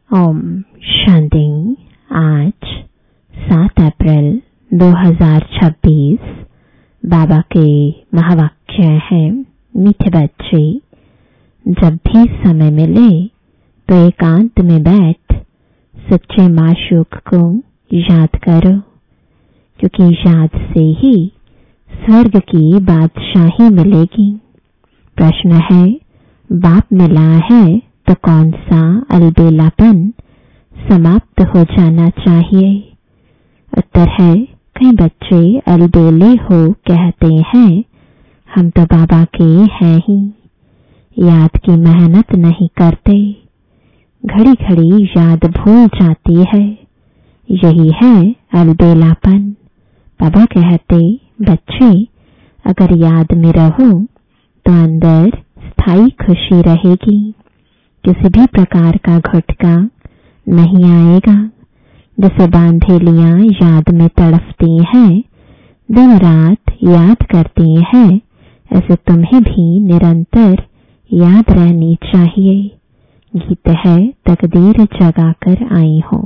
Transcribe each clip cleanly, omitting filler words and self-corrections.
ओम शांति। आज 7 अप्रैल 2026 बाबा के महावाक्य है। मीठे बच्चे, जब भी समय मिले तो एकांत में बैठ सच्चे माशूक को याद करो, क्योंकि याद से ही स्वर्ग की बादशाही मिलेगी। प्रश्न है, बाप मिला है तो कौन सा अलबेलापन समाप्त हो जाना चाहिए? उत्तर है, कई बच्चे अलबेले हो कहते हैं, हम तो बाबा के हैं ही, याद की मेहनत नहीं करते, घड़ी घड़ी याद भूल जाती है, यही है अलबेलापन। बाबा कहते, बच्चे अगर याद में रहो तो अंदर स्थायी खुशी रहेगी, किसी भी प्रकार का घुटका नहीं आएगा। जैसे बांधेलियां याद में तड़पती हैं, दिन रात याद करती हैं, ऐसे तुम्हें भी निरंतर याद रहनी चाहिए। गीत है, तकदीर जगा कर आई हो।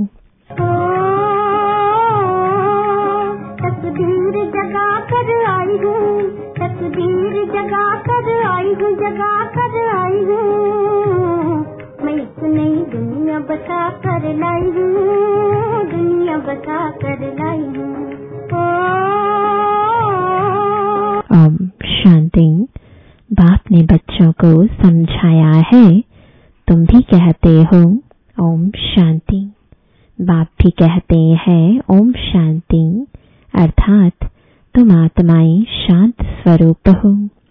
तकदीर जगा कर आई हूँ, तकदीर जगा कर आई हूँ, जगा कर आई हूँ, मैं एक नई दुनिया बता कर लाई हूँ, दुनिया बता कर लाई हूँ। ओम शांति। बाप ने बच्चों को समझाया है, तुम भी कहते हो ओम शांति। बाप भी कहते हैं ओम शांति, अर्थात तुम आत्माएं शांत स्वरूप हो।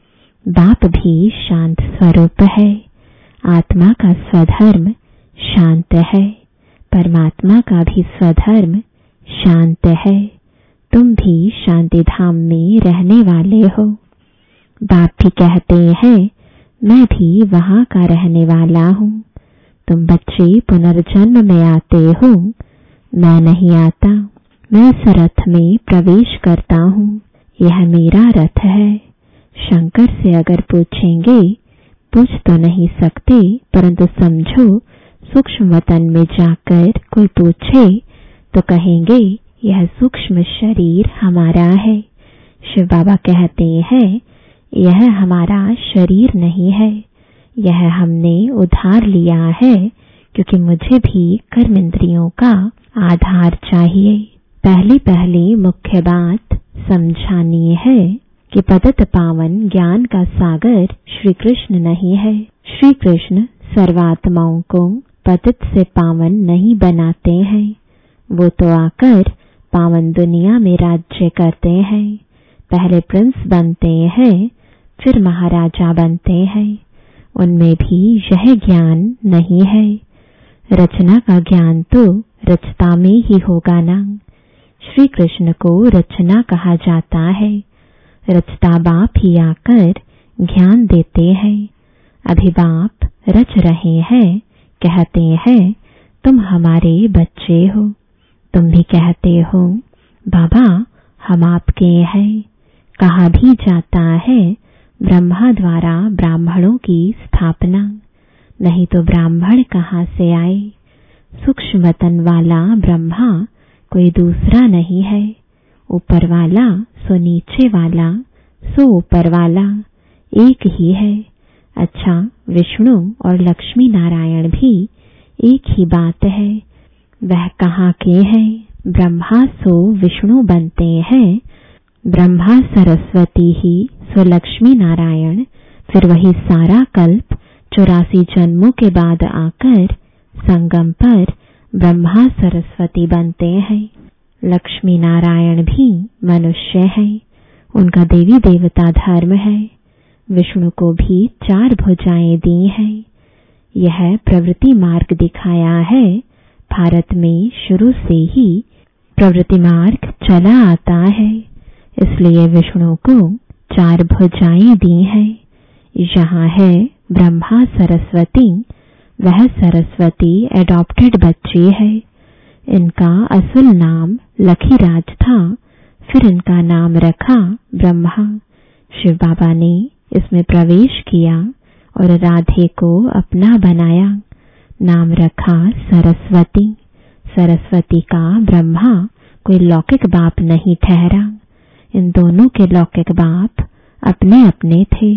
बाप भी शांत स्वरूप है। आत्मा का स्वधर्म शांत है, परमात्मा का भी स्वधर्म शांत है। तुम भी शांति धाम में रहने वाले हो। बाप भी कहते हैं, मैं भी वहां का रहने वाला हूँ। तुम बच्चे पुनर्जन्म में आते हो, मैं नहीं आता। मैं इस रथ में प्रवेश करता हूँ, यह मेरा रथ है। शंकर से अगर पूछेंगे, पूछ तो नहीं सकते, परंतु समझो सूक्ष्म वतन में जाकर कोई पूछे तो कहेंगे यह सूक्ष्म शरीर हमारा है। शिव बाबा कहते हैं, यह हमारा शरीर नहीं है, यह हमने उधार लिया है, क्योंकि मुझे भी कर्म इंद्रियों का आधार चाहिए। पहली मुख्य बात समझानी है कि पतित पावन ज्ञान का सागर श्री कृष्ण नहीं है। श्री कृष्ण सर्वात्माओं को पतित से पावन नहीं बनाते हैं, वो तो आकर पावन दुनिया में राज्य करते हैं। पहले प्रिंस बनते हैं, फिर महाराजा बनते हैं। उनमें भी यह ज्ञान नहीं है। रचना का ज्ञान तो रचता में ही होगा ना। श्री कृष्ण को रचना कहा जाता है। रचता बाप ही आकर ज्ञान देते हैं। अभी बाप रच रहे हैं, कहते हैं तुम हमारे बच्चे हो। तुम भी कहते हो बाबा हम आपके हैं। कहा भी जाता है ब्रह्मा द्वारा ब्राह्मणों की स्थापना, नहीं तो ब्राह्मण कहाँ से आए। सूक्ष्म वतन वाला ब्रह्मा कोई दूसरा नहीं है। ऊपर वाला सो नीचे वाला सो ऊपर वाला एक ही है। अच्छा, विष्णु और लक्ष्मी नारायण भी एक ही बात है। वह कहाँ के हैं? ब्रह्मा सो विष्णु बनते हैं, ब्रह्मा सरस्वती ही सो लक्ष्मी नारायण, फिर वही सारा कल्प 84 जन्मों के बाद आकर संगम पर ब्रह्मा सरस्वती बनते हैं। लक्ष्मी नारायण भी मनुष्य है, उनका देवी देवता धर्म है। विष्णु को भी 4 भुजाएं दी हैं। यह प्रवृत्ति मार्ग दिखाया है। भारत में शुरू से ही प्रवृत्ति मार्ग चला आता है, इसलिए विष्णु को 4 भुजाएं दी हैं। यहाँ है ब्रह्मा सरस्वती, वह सरस्वती एडॉप्टेड बच्ची है। इनका असल नाम लखीराज था, फिर इनका नाम रखा ब्रह्मा। शिव बाबा ने इसमें प्रवेश किया और राधे को अपना बनाया। नाम रखा सरस्वती। सरस्वती का ब्रह्मा कोई लौकिक बाप नहीं ठहरा। इन दोनों के लौकिक बाप अपने अपने थे,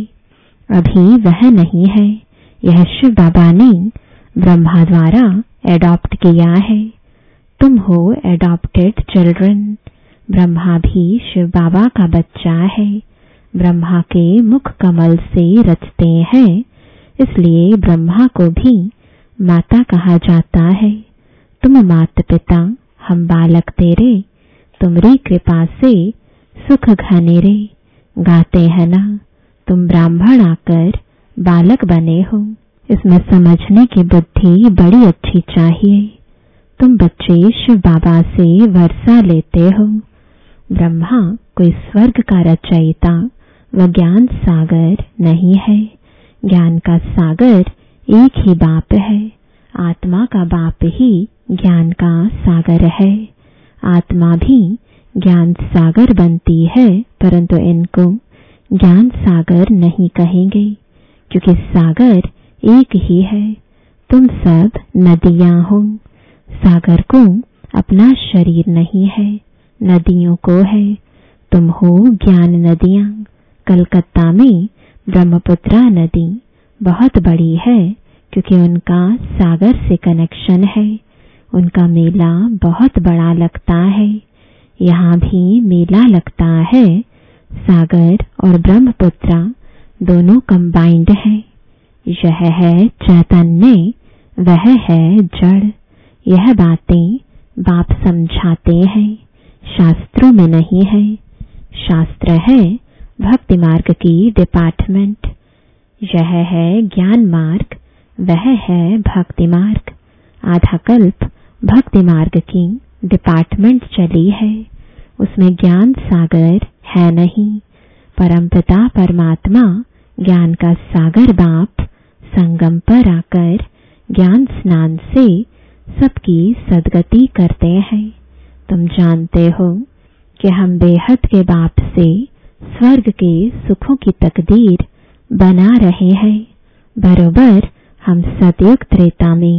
अभी वह नहीं है। यह शिव बाबा ने ब्रह्मा द्वारा एडॉप्ट किया है। तुम हो एडॉप्टेड चिल्ड्रन। ब्रह्मा भी शिव बाबा का बच्चा है। ब्रह्मा के मुख कमल से रचते हैं, इसलिए ब्रह्मा को भी माता कहा जाता है। तुम मात पिता, हम बालक तेरे, तुमरी कृपा से सुख घने रे। गाते हैं ना, तुम ब्राह्मण आकर बालक बने हो। इसमें समझने की बुद्धि बड़ी अच्छी चाहिए। तुम बच्चे शिव बाबा से वर्षा लेते हो। ब्रह्मा कोई स्वर्ग का रचयिता व ज्ञान सागर नहीं है। ज्ञान का सागर एक ही बाप है। आत्मा का बाप ही ज्ञान का सागर है। आत्मा भी ज्ञान सागर बनती है, परंतु इनको ज्ञान सागर नहीं कहेंगे, क्योंकि सागर एक ही है। तुम सब नदियां हो। सागर को अपना शरीर नहीं है, नदियों को है। तुम हो ज्ञान नदियां। कलकत्ता में ब्रह्मपुत्रा नदी बहुत बड़ी है, क्योंकि उनका सागर से कनेक्शन है। उनका मेला बहुत बड़ा लगता है। यहाँ भी मेला लगता है। सागर और ब्रह्मपुत्रा दोनों कंबाइंड है। यह है चैतन्य, वह है जड़। यह बातें बाप समझाते हैं, शास्त्रों में नहीं है। शास्त्र है भक्ति मार्ग की डिपार्टमेंट। यह है ज्ञान मार्ग, वह है भक्ति मार्ग। आधा कल्प भक्ति मार्ग की डिपार्टमेंट चली है, उसमें ज्ञान सागर है नहीं। परमपिता परमात्मा ज्ञान का सागर बाप संगम पर आकर ज्ञान स्नान से सबकी सदगति करते हैं। तुम जानते हो कि हम बेहद के बाप से स्वर्ग के सुखों की तकदीर बना रहे हैं। बरोबर हम सतयुग त्रेता में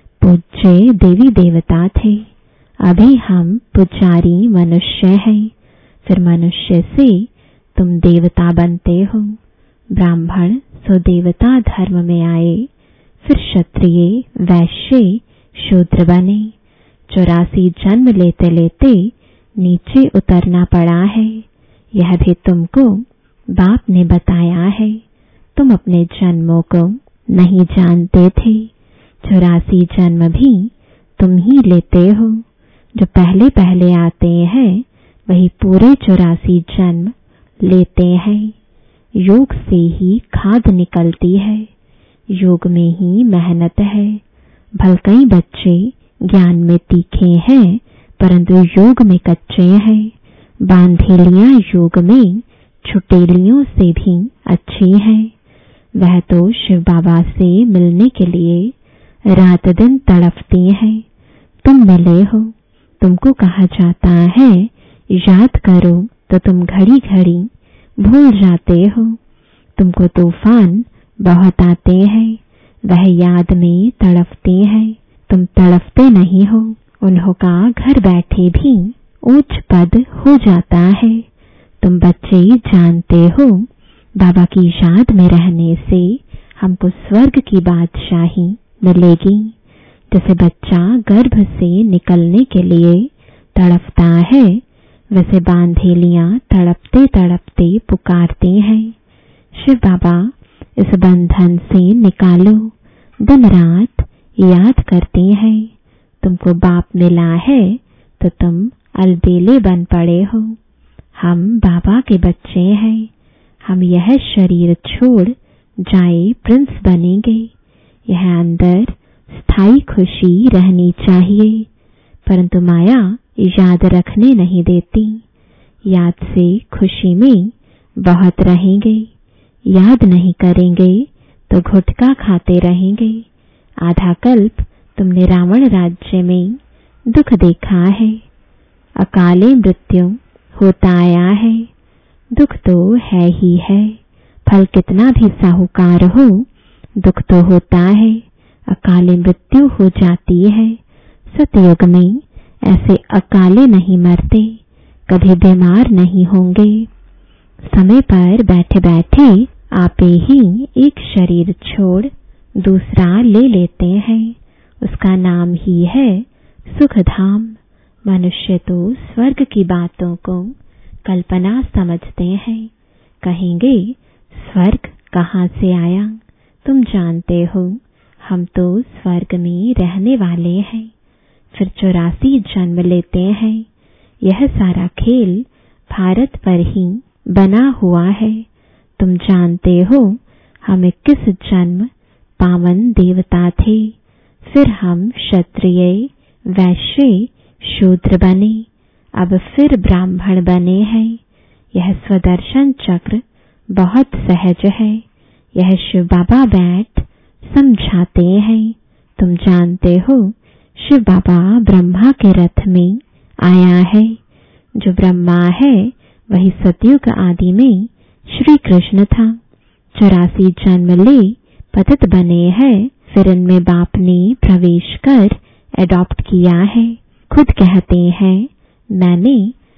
पूज्य देवी देवता थे, अभी हम पुजारी मनुष्य हैं। फिर मनुष्य से तुम देवता बनते हो। ब्राह्मण सो देवता धर्म में आए, फिर क्षत्रिय वैश्य शूद्र बने। 84 जन्म लेते लेते नीचे उतरना पड़ा है। यह भी तुमको बाप ने बताया है। तुम अपने जन्मों को नहीं जानते थे। 84 जन्म भी तुम ही लेते हो। जो पहले पहले आते हैं वही पूरे 84 जन्म लेते हैं। योग से ही खाद निकलती है, योग में ही मेहनत है। भल कई बच्चे ज्ञान में तीखे हैं, परंतु योग में कच्चे हैं। बांधेलियां योग में छुटेलियों से भी अच्छी हैं। वह तो शिव बाबा से मिलने के लिए रात दिन तड़पती हैं। तुम मिले हो, तुमको कहा जाता है याद करो, तो तुम घड़ी घड़ी भूल जाते हो। तुमको तूफान बहुत आते हैं, वह याद में तड़पते हैं। तुम तड़पते नहीं हो। उन्हों का घर बैठे भी ऊंच पद हो जाता है। तुम बच्चे जानते हो, बाबा की याद में रहने से हमको स्वर्ग की बादशाही मिलेगी। जैसे बच्चा गर्भ से निकलने के लिए तड़पता है, वैसे बांधेलियां तड़पते तड़पते पुकारती हैं, शिव बाबा इस बंधन से निकालो। दिन रात याद करती हैं। तुमको बाप मिला है तो तुम अलबेले बन पड़े हो। हम बाबा के बच्चे हैं। हम यह शरीर छोड़ जाए प्रिंस बनेंगे। यह अंदर स्थायी खुशी रहनी चाहिए, परंतु माया याद रखने नहीं देती। याद से खुशी में बहुत रहेंगे, याद नहीं करेंगे तो घुटका खाते रहेंगे। आधा कल्प तुमने रावण राज्य में दुख देखा है। अकाले मृत्यु होता आया है। दुख तो है ही है। फल कितना भी साहूकार हो, दुख तो होता है। अकाले मृत्यु हो जाती है। सतयुग में ऐसे अकाले नहीं मरते, कभी बीमार नहीं होंगे। समय पर बैठे बैठे आपे ही एक शरीर छोड़ दूसरा ले लेते हैं। उसका नाम ही है सुखधाम। मनुष्य तो स्वर्ग की बातों को कल्पना समझते हैं। कहेंगे स्वर्ग कहाँ से आया? तुम जानते हो हम तो स्वर्ग में रहने वाले हैं। फिर 84 जन्म लेते हैं। यह सारा खेल भारत पर ही बना हुआ है। तुम जानते हो हम 21 जन्म पावन देवता थे। फिर हम क्षत्रिय, वैश्य, शूद्र बने। अब फिर ब्राह्मण बने हैं। यह स्वदर्शन चक्र बहुत सहज है। यह शिव बाबा बैठ समझाते हैं। तुम जानते हो शिव बाबा ब्रह्मा के रथ में आया है। जो ब्रह्मा है वही सतयुग आदि में श्री कृष्ण था। 84 जन्म ले पतित बने हैं। फिर इनमें बाप ने प्रवेश कर एडॉप्ट किया है। खुद कहते हैं मैंने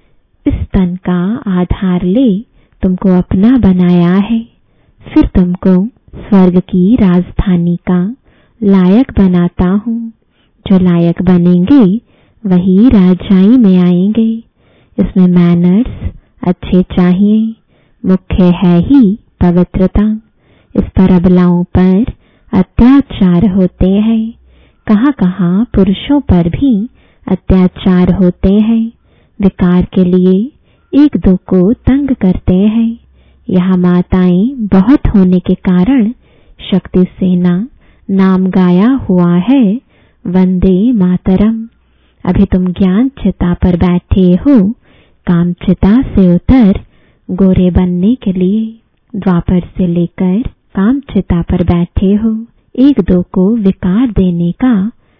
इस तन का आधार ले तुमको अपना बनाया है। फिर तुमको स्वर्ग की राजधानी का लायक बनाता हूँ। जो लायक बनेंगे वही राजाई में आएंगे। इसमें मैनर्स अच्छे चाहिए। मुख्य है ही पवित्रता। इस पर अबलाओं पर अत्याचार होते हैं। कहाँ कहाँ पुरुषों पर भी अत्याचार होते हैं। विकार के लिए एक दो को तंग करते हैं। यहाँ माताएं बहुत होने के कारण शक्ति सेना नाम गाया हुआ है, वंदे मातरम। अभी तुम ज्ञान चिता पर बैठे हो, काम चिता से उतर गोरे बनने के लिए। द्वापर से लेकर काम चिता पर बैठे हो। एक दो को विकार देने का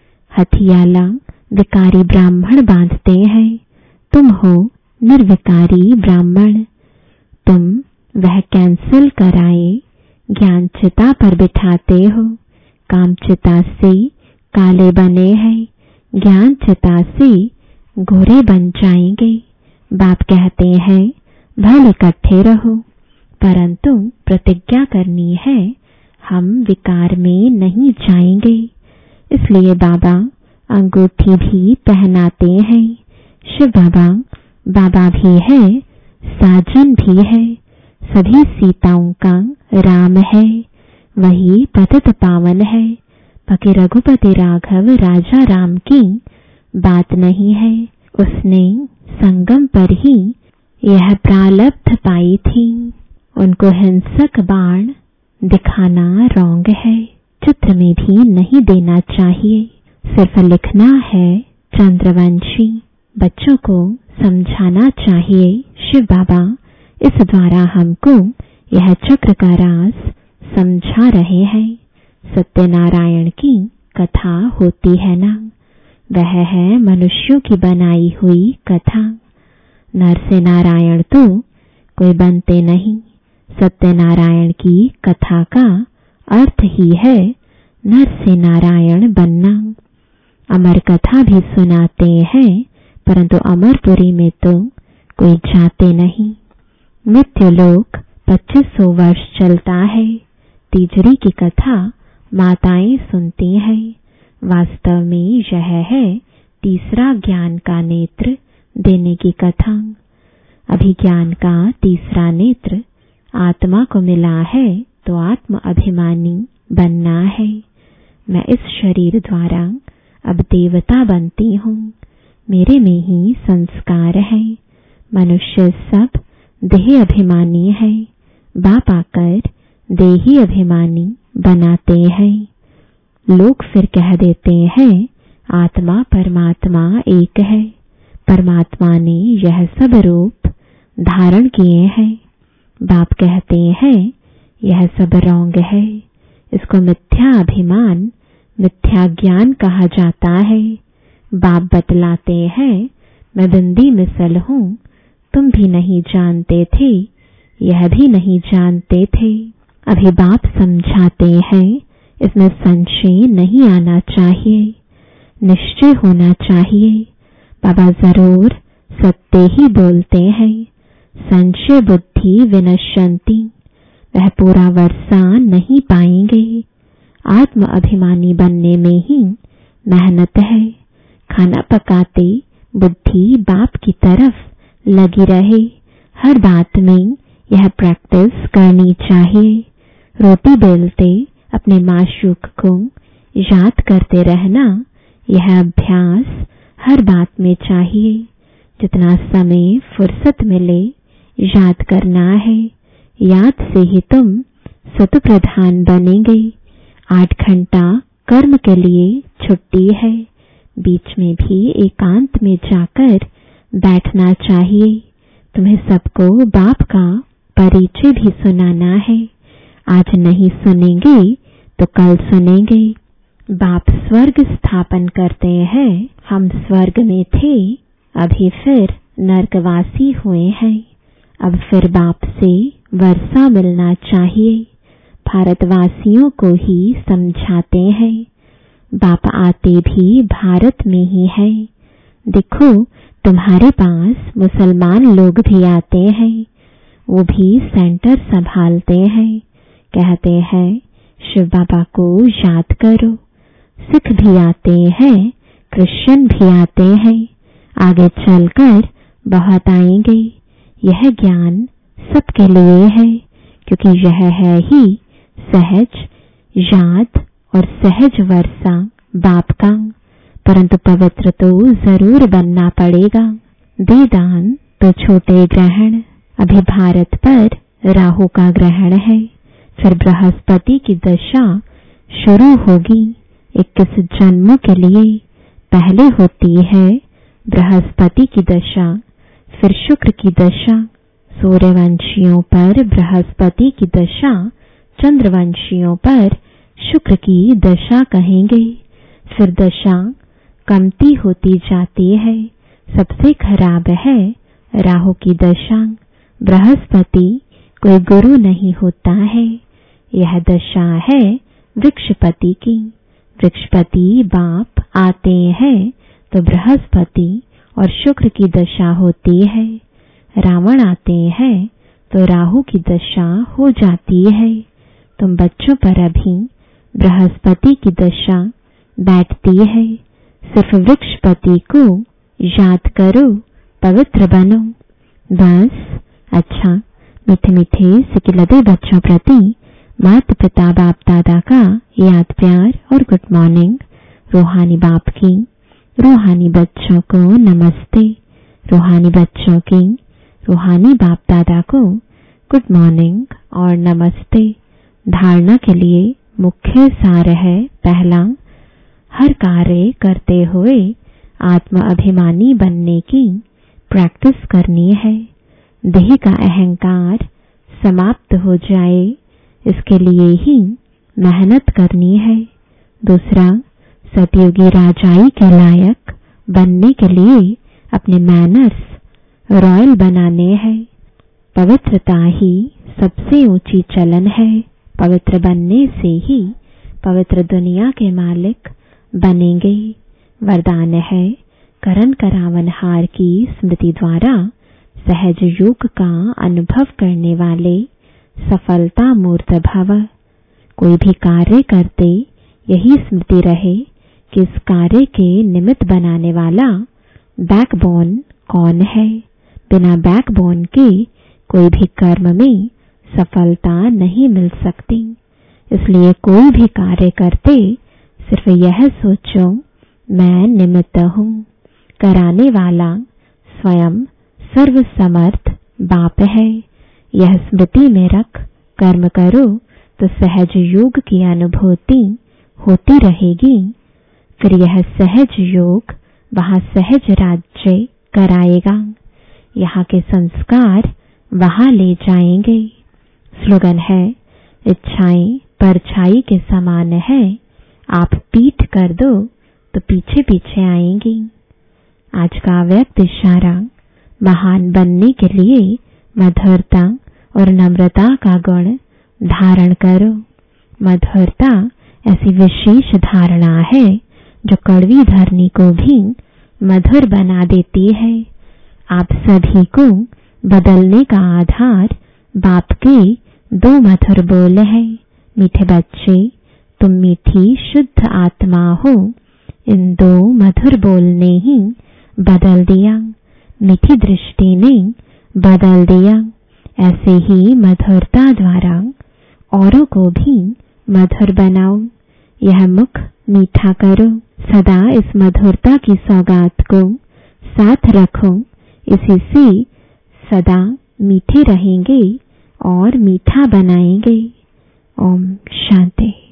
हथियाला विकारी ब्राह्मण बांधते हैं। तुम हो निर्विकारी ब्राह्मण। तुम वह कैंसिल कराए ज्ञान चिता पर बिठाते हो। काम चिता से काले बने हैं, ज्ञान चिता से गोरे बन जाएंगे। बाप कहते हैं भले इकट्ठे रहो, परंतु प्रतिज्ञा करनी है हम विकार में नहीं जाएंगे। इसलिए बाबा अंगूठी भी पहनाते हैं। शिव बाबा बाबा भी है, साजन भी है। सभी सीताओं का राम है, वही पतित पावन है। बाकी रघुपति राघव राजा राम की बात नहीं है। उसने संगम पर ही यह प्रालब्ध पाई थी। उनको हिंसक बाण दिखाना रॉन्ग है। चित्र में भी नहीं देना चाहिए। सिर्फ लिखना है चंद्रवंशी। बच्चों को समझाना चाहिए। शिव बाबा इस द्वारा हमको यह चक्र का राज समझा रहे हैं। सत्यनारायण की कथा होती है ना, वह है मनुष्यों की बनाई हुई कथा। नर से नारायण तो कोई बनते नहीं। सत्यनारायण की कथा का अर्थ ही है नर से नारायण बनना। अमर कथा भी सुनाते हैं, परंतु अमरपुरी में तो कोई जाते नहीं। मृत्युलोक 2500 वर्ष चलता है। तीजरी की कथा माताएं सुनती हैं। वास्तव में यह है तीसरा ज्ञान का नेत्र देने की कथा। अभिज्ञान का तीसरा नेत्र आत्मा को मिला है तो आत्म अभिमानी बनना है। मैं इस शरीर द्वारा अब देवता बनती हूँ। मेरे में ही संस्कार है। मनुष्य सब देह अभिमानी है। बाप आकर देही अभिमानी बनाते हैं। लोग फिर कह देते हैं आत्मा परमात्मा एक है। परमात्मा ने यह सब रूप धारण किए हैं। बाप कहते हैं यह सब रॉन्ग है। इसको मिथ्या अभिमान, मिथ्या ज्ञान कहा जाता है। बाप बतलाते हैं मैं बिंदी मिसल हूँ। तुम भी नहीं जानते थे, यह भी नहीं जानते थे। अभी बाप समझाते हैं इसमें संशय नहीं आना चाहिए, निश्चय होना चाहिए। बाबा जरूर सत्य ही बोलते हैं। संशय बुद्धि विनश्यन्ति, वह पूरा वर्षा नहीं पाएंगे। आत्म अभिमानी बनने में ही मेहनत है। खाना पकाते बुद्धि बाप की तरफ लगी रहे। हर बात में यह प्रैक्टिस करनी चाहिए। रोटी बेलते अपने माशूक को याद करते रहना, यह अभ्यास हर बात में चाहिए। जितना समय फुर्सत मिले याद करना है। याद से ही तुम सत प्रधान बनेंगे। 8 घंटा कर्म के लिए छुट्टी है। बीच में भी एकांत में जाकर बैठना चाहिए। तुम्हें सबको बाप का परिचय भी सुनाना है। आज नहीं सुनेंगे तो कल सुनेंगे। बाप स्वर्ग स्थापन करते हैं। हम स्वर्ग में थे, अभी फिर नरकवासी हुए हैं। अब फिर बाप से वर्षा मिलना चाहिए। भारतवासियों को ही समझाते हैं। बाप आते भी भारत में ही है। देखो तुम्हारे पास मुसलमान लोग भी आते हैं, वो भी सेंटर संभालते हैं। कहते हैं शिव बाबा को याद करो। सिख भी आते हैं, क्रिश्चियन भी आते हैं। आगे चलकर बहुत आएंगे। यह ज्ञान सबके लिए है, क्योंकि यह है ही सहज याद और सहज वर्षा बाप का। परंतु पवित्र तो जरूर बनना पड़ेगा। दे दान तो छोटे ग्रहण। अभी भारत पर राहु का ग्रहण है। फिर बृहस्पति की दशा शुरू होगी। 21 जन्मों के लिए पहले होती है बृहस्पति की दशा, फिर शुक्र की दशा। सूर्यवंशियों पर बृहस्पति की दशा, चंद्रवंशियों पर शुक्र की दशा कहेंगे। फिर दशा कमती होती जाती है। सबसे खराब है राहु की दशा। बृहस्पति कोई गुरु नहीं होता है। यह दशा है वृक्षपति की। वृक्षपति बाप आते हैं तो बृहस्पति और शुक्र की दशा होती है। रावण आते हैं तो राहु की दशा हो जाती है। तुम बच्चों पर अभी बृहस्पति की दशा बैठती है। सिर्फ वृक्षपति को याद करो, पवित्र बनो बस। अच्छा, मीठे मीठे सिकिलदे बच्चों प्रति माता पिता बाप दादा का याद प्यार और गुड मॉर्निंग। रूहानी बाप की रूहानी बच्चों को नमस्ते। रूहानी बच्चों की रूहानी बाप दादा को गुड मॉर्निंग और नमस्ते। धारणा के लिए मुख्य सार है, पहला, हर कार्य करते हुए आत्म अभिमानी बनने की प्रैक्टिस करनी है। देह का अहंकार समाप्त हो जाए, इसके लिए ही मेहनत करनी है। दूसरा, सतयुगी राजाई के लायक बनने के लिए अपने मैनर्स रॉयल बनाने हैं। पवित्रता ही सबसे ऊंची चलन है। पवित्र बनने से ही पवित्र दुनिया के मालिक बनेंगे। वरदान है, करण करावनहार की स्मृति द्वारा सहज योग का अनुभव करने वाले सफलता मूर्त भव। कोई भी कार्य करते यही स्मृति रहे कि इस कार्य के निमित्त बनाने वाला बैकबोन कौन है। बिना बैकबोन के कोई भी कर्म में सफलता नहीं मिल सकती। इसलिए कोई भी कार्य करते सिर्फ यह सोचो, मैं निमित्त हूँ। कराने वाला स्वयं सर्वसमर्थ बाप है। यह स्मृति में रख कर्म करो तो सहज योग की अनुभूति होती रहेगी। फिर यह सहज योग वहां सहज राज्य कराएगा। यहाँ के संस्कार वहां ले जाएंगे। स्लोगन है, इच्छाएं परछाई के समान है, आप पीठ कर दो तो पीछे पीछे आएंगी। आज का व्यक्त इशारा, महान बनने के लिए मधुरता और नम्रता का गुण धारण करो। मधुरता ऐसी विशेष धारणा है जो कड़वी धरनी को भी मधुर बना देती है। आप सभी को बदलने का आधार बाप के 2 मधुर बोल है। मीठे बच्चे, तुम मीठी शुद्ध आत्मा हो। इन 2 मधुर बोल ने ही बदल दिया, मीठी दृष्टि ने बदल दिया। ऐसे ही मधुरता द्वारा औरों को भी मधुर बनाओ। यह मुख मीठा करो। सदा इस मधुरता की सौगात को साथ रखो। इसी से सदा मीठे रहेंगे और मीठा बनाएंगे। ओम शांति।